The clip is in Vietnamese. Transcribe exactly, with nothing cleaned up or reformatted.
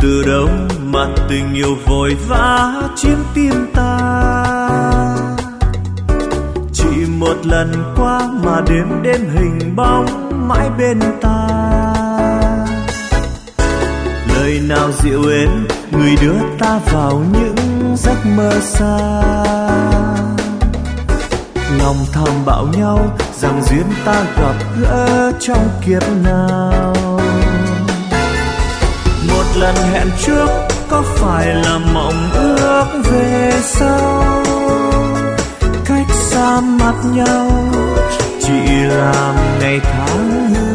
từ đâu mà tình yêu vội vã chiếm tim ta. Chỉ một lần qua mà đêm đêm hình bóng mãi bên ta. Lời nào dịu êm người đưa ta vào những giấc mơ xa. Lòng thầm bảo nhau rằng duyên ta gặp gỡ trong kiếp nào. Một lần hẹn trước có phải là mộng ước về sau. Cách xa mặt nhau chỉ làm ngày tháng hư